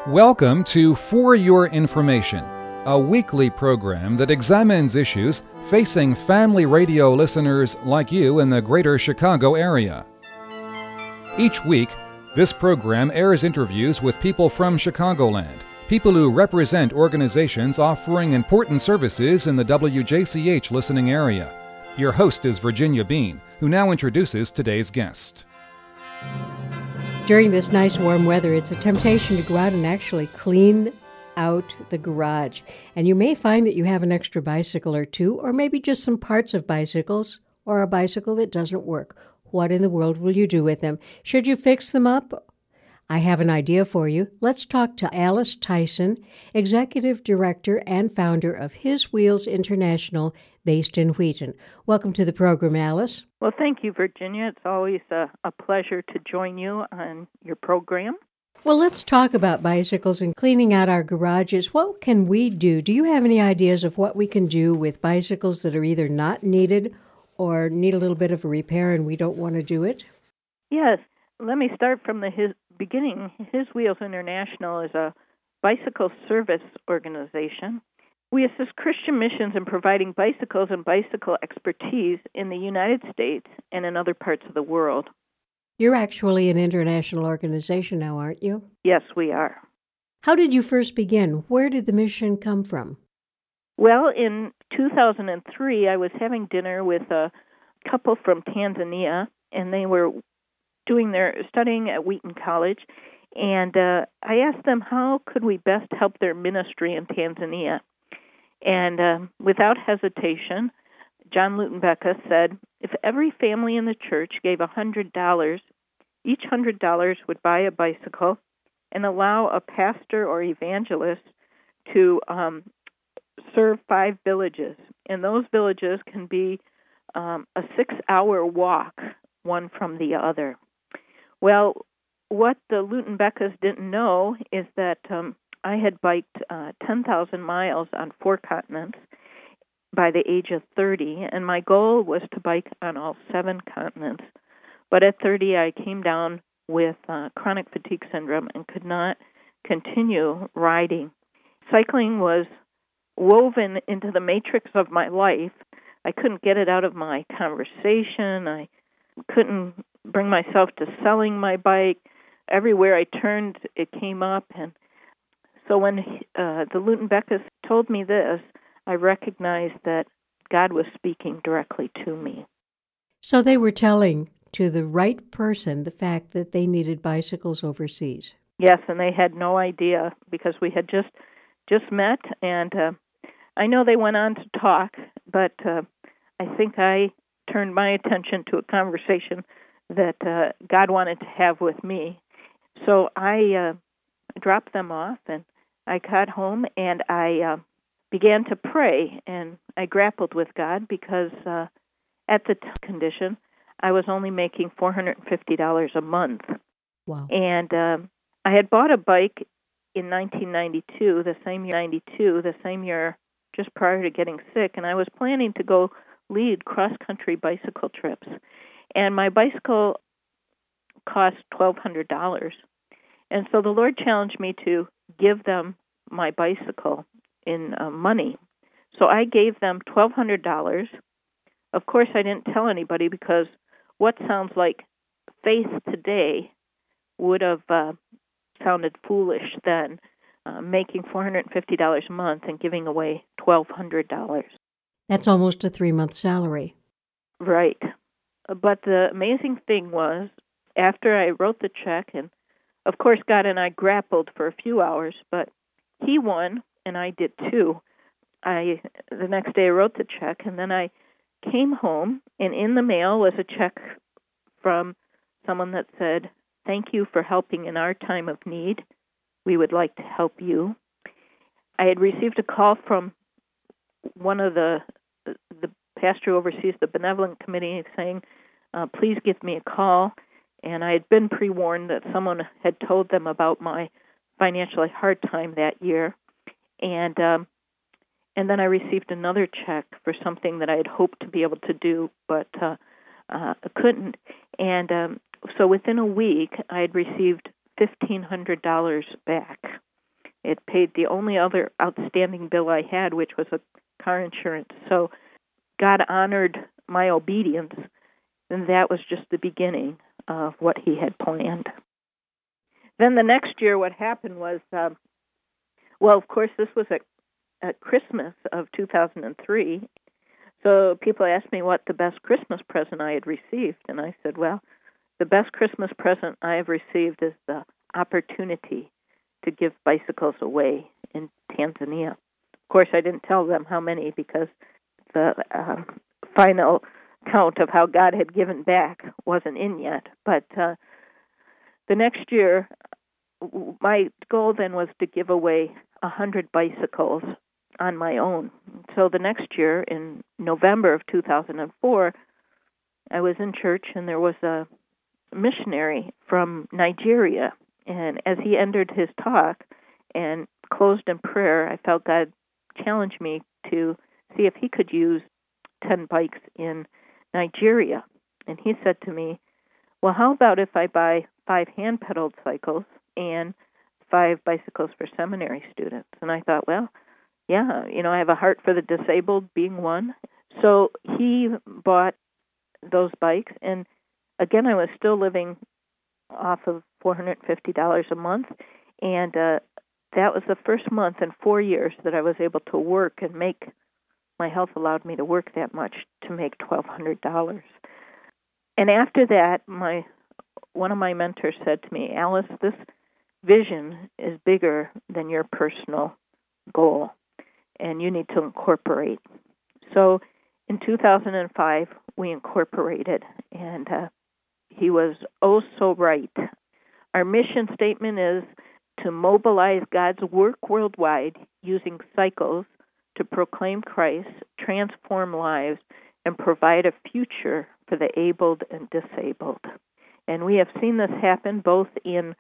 Welcome to For Your Information, a weekly program that examines issues facing family radio listeners like you in the greater Chicago area. Each week, this program airs interviews with people from Chicagoland, people who represent organizations offering important services in the WJCH listening area. Your host is Virginia Bean, who now introduces today's guest. During this nice warm weather, it's a temptation to go out and actually clean out the garage. And you may find that you have an extra bicycle or two, or maybe just some parts of bicycles, or a bicycle that doesn't work. What in the world will you do with them? Should you fix them up? I have an idea for you. Let's talk to Alice Tyson, Executive Director and founder of His Wheels International, based in Wheaton. Welcome to the program, Alice. Well, thank you, Virginia. It's always a pleasure to join you on your program. Well, let's talk about bicycles and cleaning out our garages. What can we do? Do you have any ideas of what we can do with bicycles that are either not needed or need a little bit of a repair and we don't want to do it? Yes. Let me start from the beginning. His Wheels International is a bicycle service organization. We assist Christian missions in providing bicycles and bicycle expertise in the United States and in other parts of the world. You're actually an international organization now, aren't you? Yes, we are. How did you first begin? Where did the mission come from? Well, in 2003, I was having dinner with a couple from Tanzania, and they were studying at Wheaton College, and I asked them how could we best help their ministry in Tanzania. And without hesitation, John Lutenbecker said, if every family in the church gave $100, each $100 would buy a bicycle and allow a pastor or evangelist to serve 5 villages. And those villages can be a 6-hour walk, one from the other. Well, what the Lutenbeckers didn't know is that I had biked 10,000 miles on 4 continents by the age of 30, and my goal was to bike on all 7 continents. But at 30, I came down with chronic fatigue syndrome and could not continue riding. Cycling was woven into the matrix of my life. I couldn't get it out of my conversation. I couldn't bring myself to selling my bike. Everywhere I turned, it came up. And so when the Lutenbeckers told me this, I recognized that God was speaking directly to me. So they were telling to the right person the fact that they needed bicycles overseas. Yes, and they had no idea because we had just met, and I know they went on to talk, but I think I turned my attention to a conversation that God wanted to have with me. So I dropped them off, and I got home, and I began to pray, and I grappled with God because at the condition, I was only making $450 a month. Wow. And I had bought a bike in 1992, the same year just prior to getting sick, and I was planning to go lead cross-country bicycle trips. And my bicycle cost $1,200. And so the Lord challenged me to give them my bicycle in money. So I gave them $1,200. Of course, I didn't tell anybody because what sounds like faith today would have sounded foolish then, making $450 a month and giving away $1,200. That's almost a 3-month salary. Right. But the amazing thing was, after I wrote the check, and of course God and I grappled for a few hours, but he won, and I did too. The next day I wrote the check, and then I came home, and in the mail was a check from someone that said, thank you for helping in our time of need. We would like to help you. I had received a call from one of the pastor who oversees the benevolent committee saying, please give me a call. And I had been pre-warned that someone had told them about my financially hard time that year. And then I received another check for something that I had hoped to be able to do, but couldn't. And so within a week, I had received $1,500 back. It paid the only other outstanding bill I had, which was a car insurance. So God honored my obedience, and that was just the beginning of what He had planned. Then the next year, what happened was, of course, this was at Christmas of 2003. So people asked me what the best Christmas present I had received, and I said, well, the best Christmas present I have received is the opportunity to give bicycles away in Tanzania. Of course, I didn't tell them how many because the final count of how God had given back wasn't in yet. But the next year, my goal then was to give away 100 bicycles on my own. So the next year, in November of 2004, I was in church, and there was a missionary from Nigeria. And as he ended his talk and closed in prayer, I felt God challenge me to see if he could use 10 bikes in Nigeria. And he said to me, well, how about if I buy 5 hand-pedaled cycles and 5 bicycles for seminary students? And I thought, well, yeah, I have a heart for the disabled being one. So he bought those bikes, and again, I was still living off of $450 a month, and that was the first month in 4 years that I was able to work and make. My health allowed me to work that much to make $1,200. And after that, one of my mentors said to me, Alice, this vision is bigger than your personal goal, and you need to incorporate. So in 2005, we incorporated, and he was oh so right. Our mission statement is to mobilize God's work worldwide using cycles to proclaim Christ, transform lives, and provide a future for the abled and disabled. And we have seen this happen both in,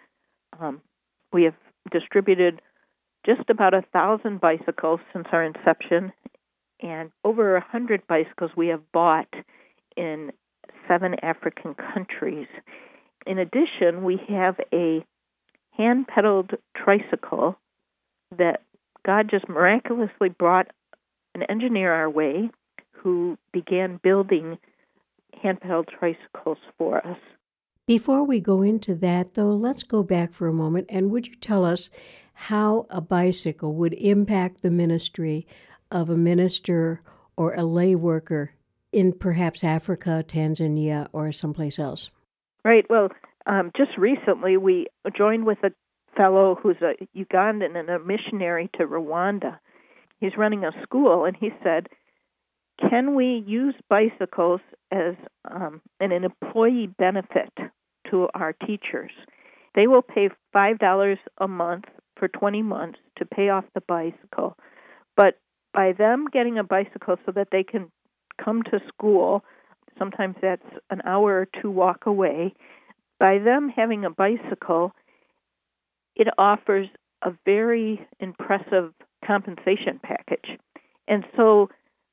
we have distributed just about 1,000 bicycles since our inception, and over 100 bicycles we have bought in 7 African countries. In addition, we have a hand-pedaled tricycle that God just miraculously brought an engineer our way who began building hand-pedaled tricycles for us. Before we go into that, though, let's go back for a moment, and would you tell us how a bicycle would impact the ministry of a minister or a lay worker in perhaps Africa, Tanzania, or someplace else? Right. Well, just recently we joined with a fellow who's a Ugandan and a missionary to Rwanda. He's running a school, and he said, can we use bicycles as an employee benefit to our teachers? They will pay $5 a month for 20 months to pay off the bicycle. But by them getting a bicycle so that they can come to school, sometimes that's an hour or 2 walk away, by them having a bicycle, it offers a very impressive compensation package. And so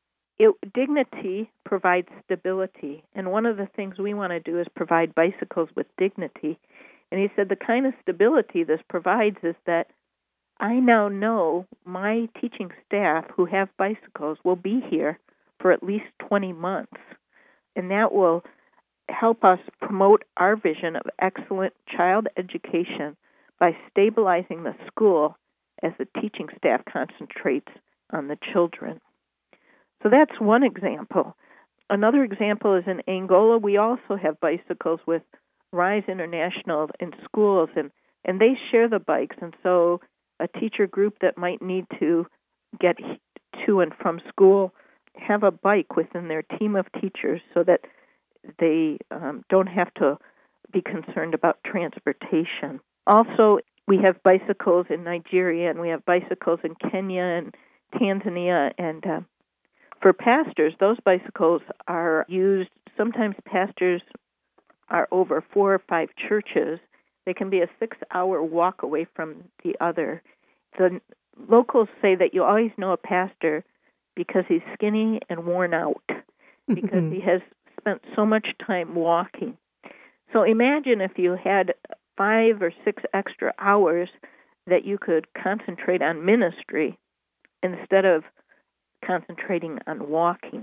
dignity provides stability. And one of the things we want to do is provide bicycles with dignity. And he said the kind of stability this provides is that I now know my teaching staff who have bicycles will be here for at least 20 months. And that will help us promote our vision of excellent child education by stabilizing the school as the teaching staff concentrates on the children. So that's one example. Another example is in Angola. We also have bicycles with Rise International in schools, and they share the bikes. And so a teacher group that might need to get to and from school have a bike within their team of teachers so that they don't have to be concerned about transportation. Also, we have bicycles in Nigeria, and we have bicycles in Kenya and Tanzania, and for pastors, those bicycles are used. Sometimes pastors are over 4 or 5 churches. They can be a 6-hour walk away from the other. The locals say that you always know a pastor because he's skinny and worn out, because he has spent so much time walking. So imagine if you had 5 or 6 extra hours that you could concentrate on ministry instead of concentrating on walking.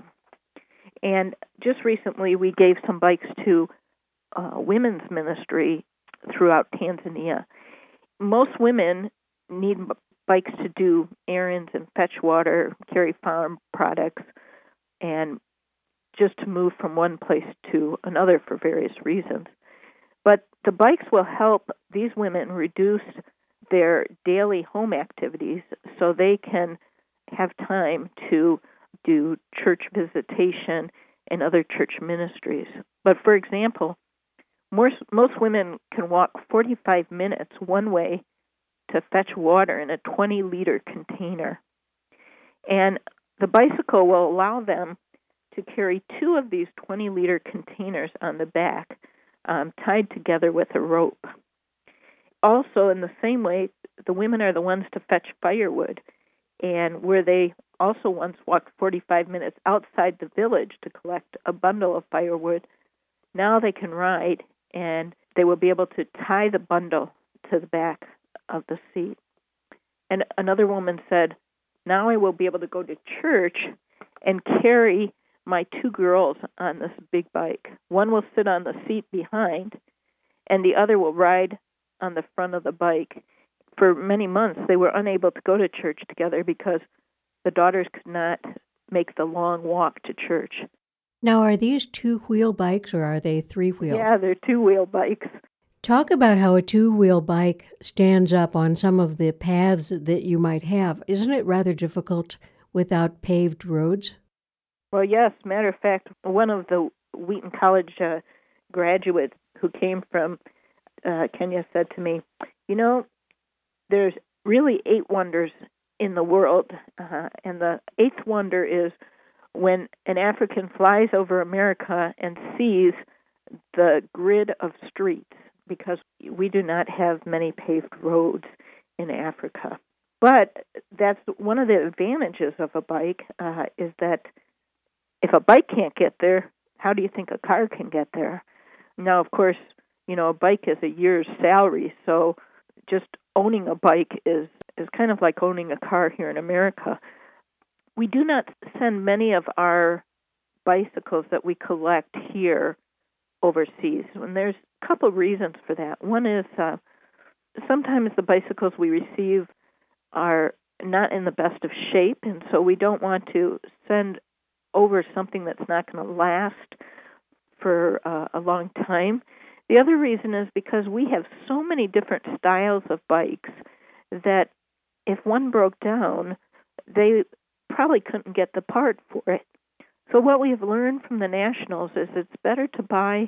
And just recently we gave some bikes to women's ministry throughout Tanzania. Most women need bikes to do errands and fetch water, carry farm products, and just to move from one place to another for various reasons. But the bikes will help these women reduce their daily home activities so they can have time to do church visitation and other church ministries. But for example, most women can walk 45 minutes one way to fetch water in a 20-liter container. And the bicycle will allow them to carry 2 of these 20-liter containers on the back, tied together with a rope. Also, in the same way, the women are the ones to fetch firewood, and where they also once walked 45 minutes outside the village to collect a bundle of firewood, now they can ride, and they will be able to tie the bundle to the back of the seat. And another woman said, now I will be able to go to church and carry my 2 girls on this big bike. One will sit on the seat behind, and the other will ride on the front of the bike. For many months, they were unable to go to church together because the daughters could not make the long walk to church. Now, are these 2-wheel bikes or are they 3-wheel? Yeah, they're 2-wheel bikes. Talk about how a 2-wheel bike stands up on some of the paths that you might have. Isn't it rather difficult without paved roads? Well, yes. Matter of fact, one of the Wheaton College graduates who came from Kenya said to me, there's really 8 wonders in the world, and the 8th wonder is when an African flies over America and sees the grid of streets, because we do not have many paved roads in Africa. But that's one of the advantages of a bike, is that if a bike can't get there, how do you think a car can get there? Now, of course, a bike is a year's salary, so just owning a bike is kind of like owning a car here in America. We do not send many of our bicycles that we collect here overseas, and there's a couple of reasons for that. One is sometimes the bicycles we receive are not in the best of shape, and so we don't want to send over something that's not going to last for a long time. The other reason is because we have so many different styles of bikes that if one broke down, they probably couldn't get the part for it. So what we have learned from the nationals is it's better to buy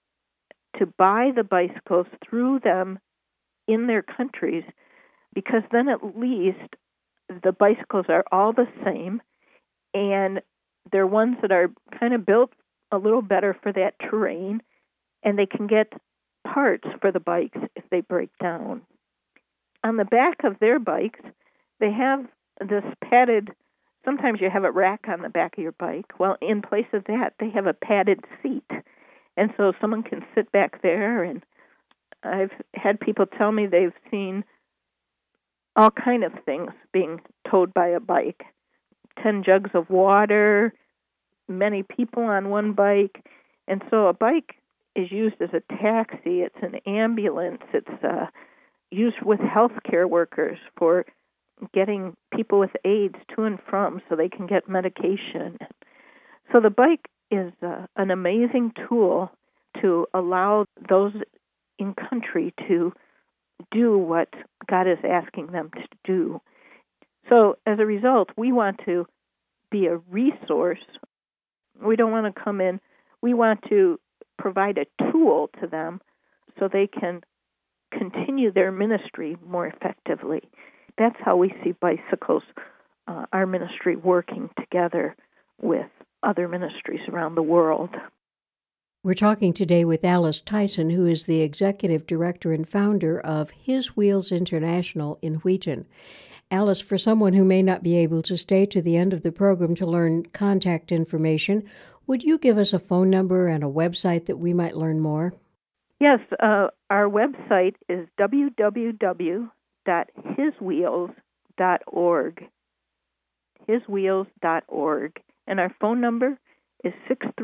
the bicycles through them in their countries, because then at least the bicycles are all the same, and they're ones that are kind of built a little better for that terrain, and they can get parts for the bikes if they break down. On the back of their bikes, they have this padded, sometimes you have a rack on the back of your bike. Well, in place of that, they have a padded seat. And so someone can sit back there, and I've had people tell me they've seen all kind of things being towed by a bike. 10 jugs of water, many people on one bike. And so a bike is used as a taxi, it's an ambulance, it's used with healthcare workers for getting people with AIDS to and from so they can get medication. So the bike is an amazing tool to allow those in country to do what God is asking them to do. So as a result, we want to be a resource. We don't want to come in. We want to provide a tool to them so they can continue their ministry more effectively. That's how we see bicycles, our ministry, working together with other ministries around the world. We're talking today with Alice Tyson, who is the executive director and founder of His Wheels International in Wheaton. Alice, for someone who may not be able to stay to the end of the program to learn contact information, would you give us a phone number and a website that we might learn more? Yes, our website is www.hishwheels, www.hiswheels.org. Hiswheels.org. And our phone number is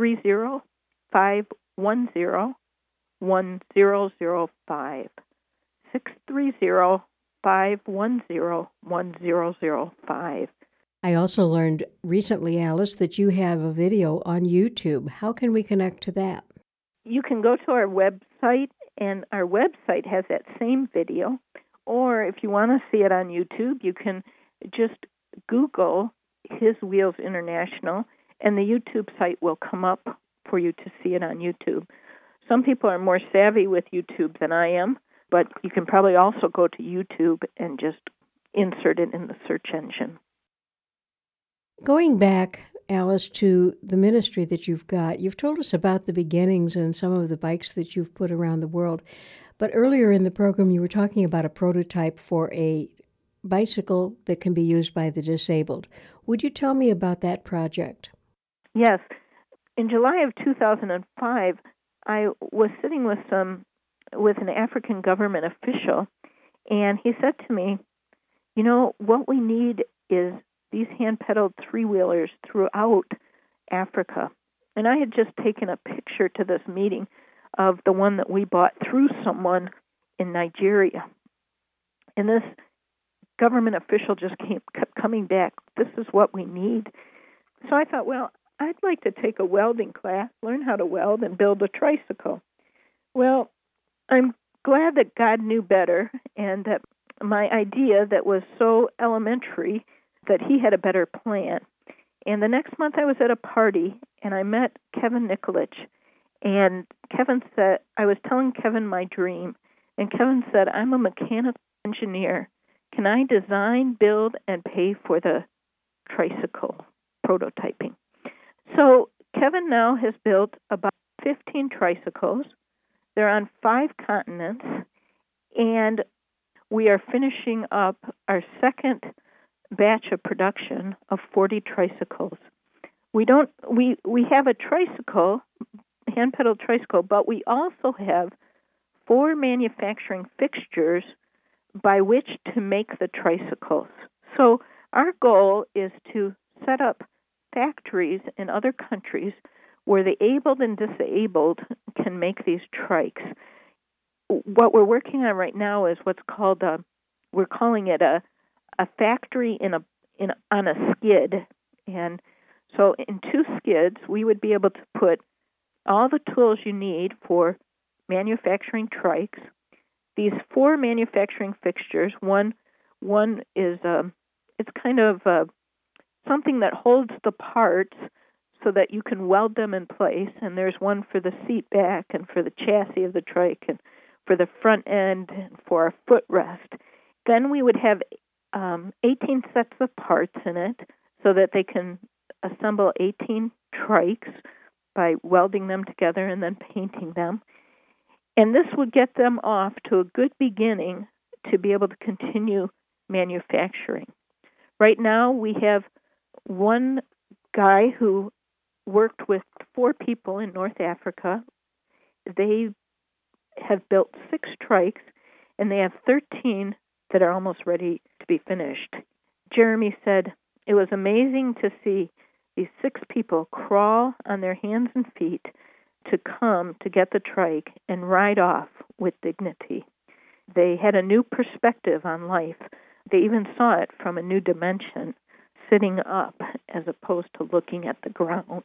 630-510-1005. 630-510-1005. I also learned recently, Alice, that you have a video on YouTube. How can we connect to that? You can go to our website, and our website has that same video. Or if you want to see it on YouTube, you can just Google His Wheels International, and the YouTube site will come up for you to see it on YouTube. Some people are more savvy with YouTube than I am, but you can probably also go to YouTube and just insert it in the search engine. Going back, Alice, to the ministry that you've got, you've told us about the beginnings and some of the bikes that you've put around the world. But earlier in the program, you were talking about a prototype for a bicycle that can be used by the disabled. Would you tell me about that project? Yes. In July of 2005, I was sitting with an African government official, and he said to me, you know, what we need is these hand-pedaled three-wheelers throughout Africa. And I had just taken a picture to this meeting of the one that we bought through someone in Nigeria. And this government official just kept coming back, this is what we need. So I thought, well, I'd like to take a welding class, learn how to weld, and build a tricycle. Well, I'm glad that God knew better, and that my idea that was so elementary that he had a better plan. And the next month I was at a party, and I met Kevin Nikolic. And Kevin said, I was telling Kevin my dream, and Kevin said, I'm a mechanical engineer. Can I design, build, and pay for the tricycle prototyping? So Kevin now has built about 15 tricycles. They're on 5 continents, and we are finishing up our second batch of production of 40 tricycles. We have a tricycle, hand-pedaled tricycle, but we also have 4 manufacturing fixtures by which to make the tricycles. So our goal is to set up factories in other countries where the abled and disabled can make these trikes. What we're working on right now is what's called we're calling it a factory on a skid. And so in 2 skids, we would be able to put all the tools you need for manufacturing trikes. These 4 manufacturing fixtures, one is it's kind of something that holds the parts so that you can weld them in place, and there's one for the seat back and for the chassis of the trike and for the front end and for a footrest. Then we would have 18 sets of parts in it so that they can assemble 18 trikes by welding them together and then painting them. And this would get them off to a good beginning to be able to continue manufacturing. Right now we have one guy who worked with 4 people in North Africa. They have built 6 trikes, and they have 13 that are almost ready to be finished. Jeremy said, it was amazing to see these 6 people crawl on their hands and feet to come to get the trike and ride off with dignity. They had a new perspective on life. They even saw it from a new dimension, sitting up as opposed to looking at the ground.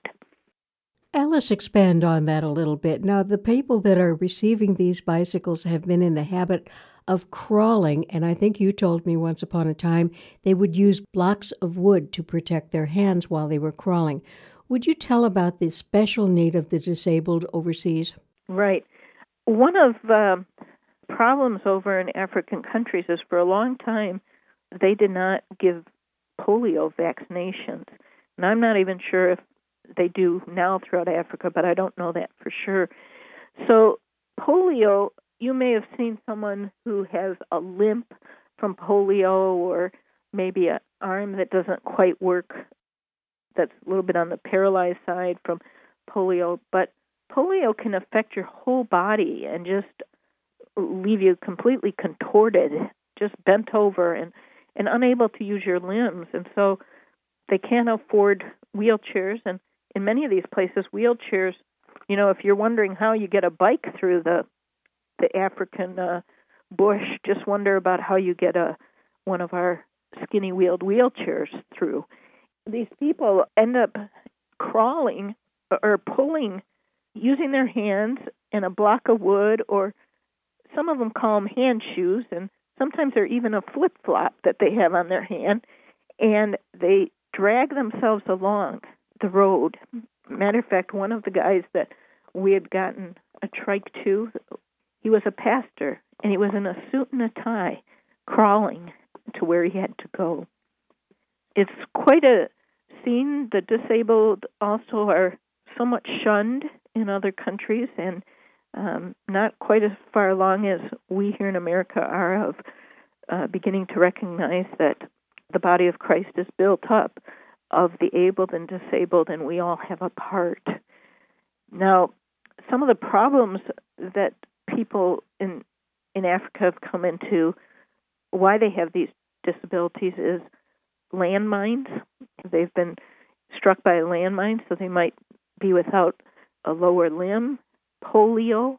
Alice, expand on that a little bit. Now, the people that are receiving these bicycles have been in the habit of crawling, and I think you told me once upon a time they would use blocks of wood to protect their hands while they were crawling. Would you tell about the special need of the disabled overseas? Right. One of the problems over in African countries is for a long time they did not give polio vaccinations. And I'm not even sure if they do now throughout Africa, but I don't know that for sure. So polio, you may have seen someone who has a limp from polio or maybe an arm that doesn't quite work, that's a little bit on the paralyzed side from polio. But polio can affect your whole body and just leave you completely contorted, just bent over and unable to use your limbs. And so they can't afford wheelchairs. And in many of these places, wheelchairs, if you're wondering how you get a bike through the African bush, just wonder about how you get one of our skinny-wheeled wheelchairs through. These people end up crawling or pulling using their hands and a block of wood, or some of them call them hand shoes, and sometimes they're even a flip-flop that they have on their hand, and they drag themselves along the road. Matter of fact, one of the guys that we had gotten a trike to, he was a pastor, and he was in a suit and a tie, crawling to where he had to go. It's quite a scene. The disabled also are somewhat shunned in other countries, and not quite as far along as we here in America are of beginning to recognize that the body of Christ is built up of the abled and disabled, and we all have a part. Now, some of the problems that people in Africa have come into, why they have these disabilities, is landmines. They've been struck by a landmine, so they might be without a lower limb, polio,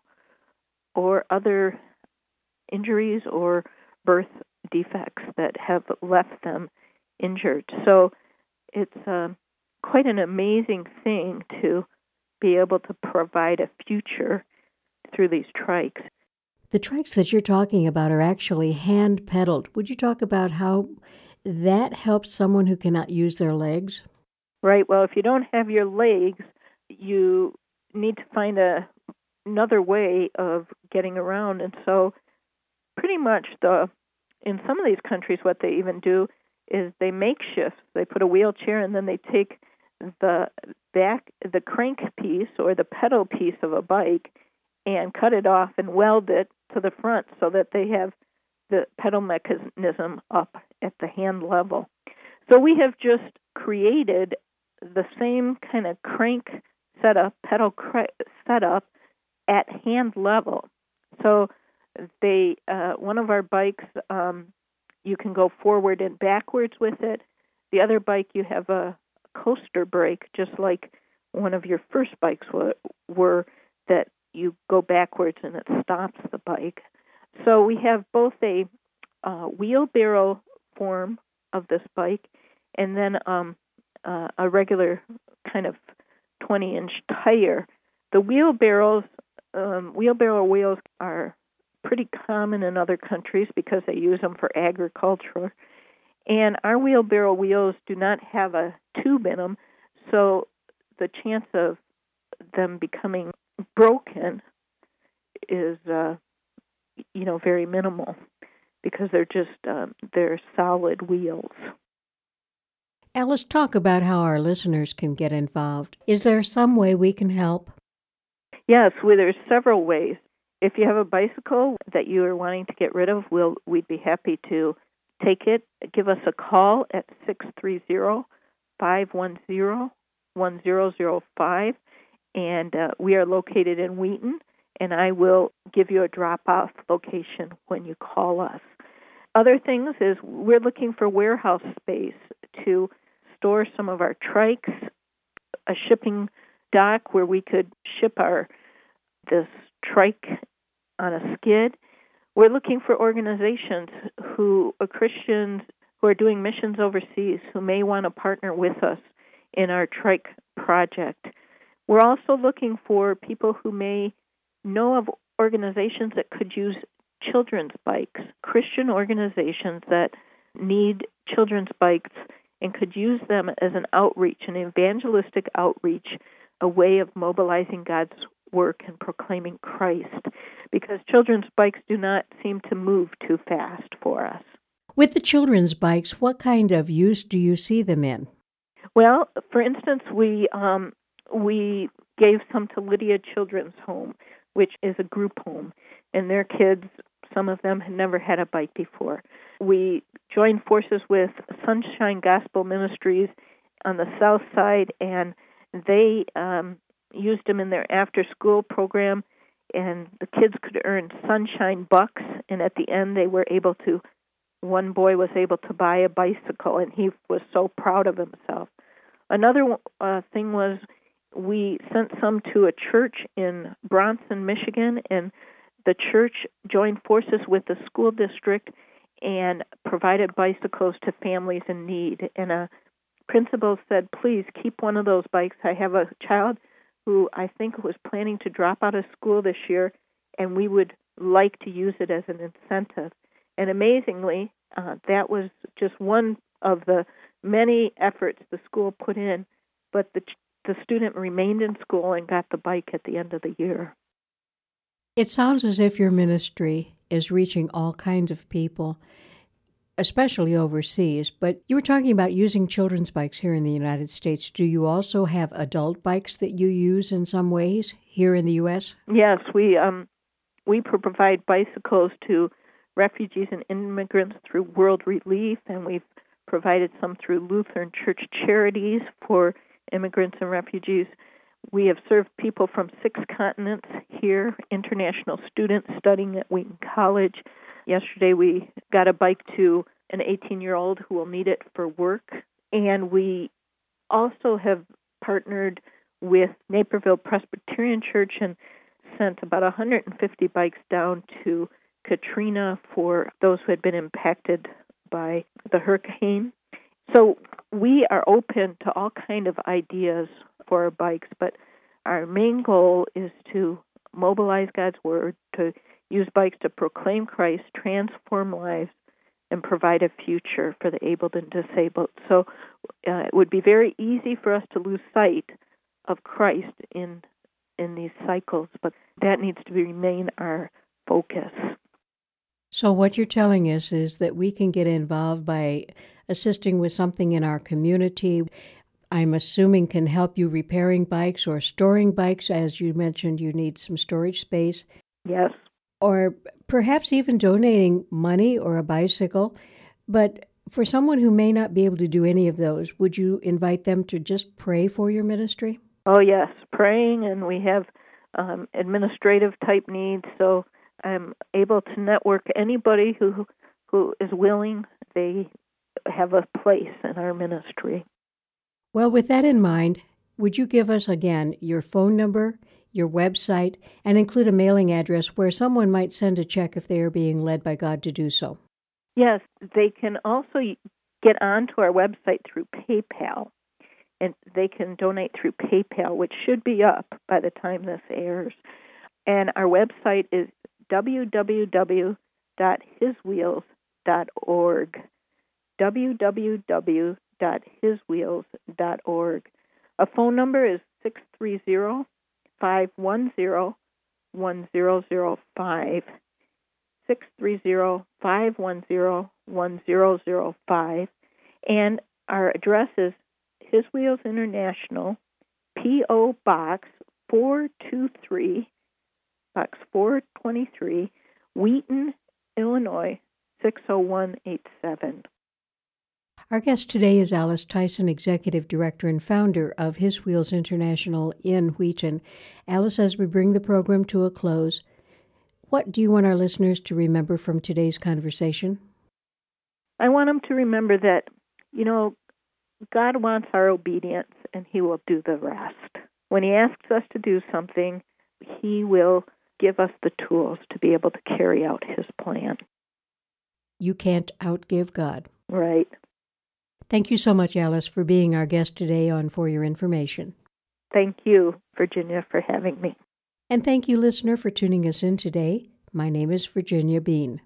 or other injuries or birth defects that have left them injured. So it's quite an amazing thing to be able to provide a future through these trikes. The trikes that you're talking about are actually hand-pedaled. Would you talk about how that helps someone who cannot use their legs? Right. Well, if you don't have your legs, you need to find another way of getting around. And so pretty much in some of these countries, what they even do is they make shifts. They put a wheelchair and then they take the crank piece or the pedal piece of a bike and cut it off and weld it to the front so that they have the pedal mechanism up at the hand level. So we have just created the same kind of crank setup, pedal setup at hand level. So one of our bikes, you can go forward and backwards with it. The other bike, you have a coaster brake, just like one of your first bikes were, that you go backwards and it stops the bike. So we have both a wheelbarrow form of this bike and then a regular kind of 20-inch tire. The wheelbarrow wheels are pretty common in other countries because they use them for agriculture. And our wheelbarrow wheels do not have a tube in them, so the chance of them becoming broken is, very minimal because they're just they're solid wheels. Alice, talk about how our listeners can get involved. Is there some way we can help? Yes, there's several ways. If you have a bicycle that you are wanting to get rid of, we'd be happy to take it. Give us a call at 630-510-1005, and we are located in Wheaton, and I will give you a drop-off location when you call us. Other things is we're looking for warehouse space to store some of our trikes, a shipping dock where we could ship this trike on a skid. We're looking for organizations who are Christians who are doing missions overseas who may want to partner with us in our trike project. We're also looking for people who may know of organizations that could use children's bikes, Christian organizations that need children's bikes and could use them as an outreach, an evangelistic outreach, a way of mobilizing God's work and proclaiming Christ, because children's bikes do not seem to move too fast for us. With the children's bikes, what kind of use do you see them in? Well, for instance, we gave some to Lydia Children's Home, which is a group home, and their kids, some of them had never had a bike before. We joined forces with Sunshine Gospel Ministries on the south side, and they used them in their after-school program, and the kids could earn Sunshine Bucks, and at the end they were able to one boy was able to buy a bicycle, and he was so proud of himself. Another thing was we sent some to a church in Bronson, Michigan, and the church joined forces with the school district and provided bicycles to families in need. And a principal said, please keep one of those bikes. I have a child who I think was planning to drop out of school this year, and we would like to use it as an incentive. And amazingly, that was just one of the many efforts the school put in, but the student remained in school and got the bike at the end of the year. It sounds as if your ministry is reaching all kinds of people, especially overseas. But you were talking about using children's bikes here in the United States. Do you also have adult bikes that you use in some ways here in the U.S.? Yes, we provide bicycles to refugees and immigrants through World Relief, and we've provided some through Lutheran Church Charities for immigrants and refugees. We have served people from 6 continents here, international students studying at Wheaton College. Yesterday we got a bike to an 18-year-old who will need it for work. And we also have partnered with Naperville Presbyterian Church and sent about 150 bikes down to Katrina for those who had been impacted by the hurricane. So we are open to all kind of ideas for our bikes, but our main goal is to mobilize God's Word, to use bikes to proclaim Christ, transform lives, and provide a future for the abled and disabled. So it would be very easy for us to lose sight of Christ in these cycles, but that needs to remain our focus. So what you're telling us is that we can get involved by assisting with something in our community. I'm assuming can help you repairing bikes or storing bikes. As you mentioned, you need some storage space. Yes. Or perhaps even donating money or a bicycle. But for someone who may not be able to do any of those, would you invite them to just pray for your ministry? Oh, yes, praying, and we have administrative type needs, so I'm able to network anybody who is willing. They have a place in our ministry. Well, with that in mind, would you give us again your phone number, your website, and include a mailing address where someone might send a check if they are being led by God to do so? Yes, they can also get onto our website through PayPal, and they can donate through PayPal, which should be up by the time this airs. And our website is www.hiswheels.org, www.hiswheels.org. A phone number is 630-510-1005, 630-510-1005, and our address is His Wheels International, P.O. Box 423, Box 423, Wheaton, Illinois, 60187. Our guest today is Alice Tyson, Executive Director and Founder of His Wheels International in Wheaton. Alice, as we bring the program to a close, what do you want our listeners to remember from today's conversation? I want them to remember that, God wants our obedience, and He will do the rest. When He asks us to do something, He will give us the tools to be able to carry out His plan. You can't outgive God. Right. Thank you so much, Alice, for being our guest today on For Your Information. Thank you, Virginia, for having me. And thank you, listener, for tuning us in today. My name is Virginia Bean.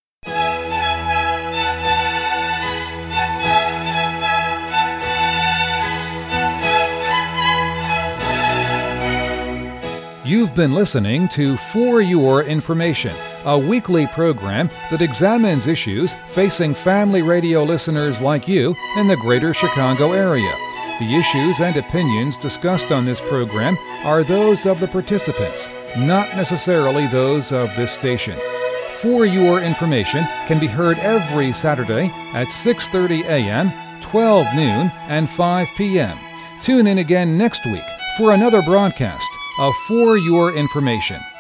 You've been listening to For Your Information, a weekly program that examines issues facing family radio listeners like you in the greater Chicago area. The issues and opinions discussed on this program are those of the participants, not necessarily those of this station. For Your Information can be heard every Saturday at 6:30 a.m., 12 noon, and 5 p.m. Tune in again next week for another broadcast of For Your Information.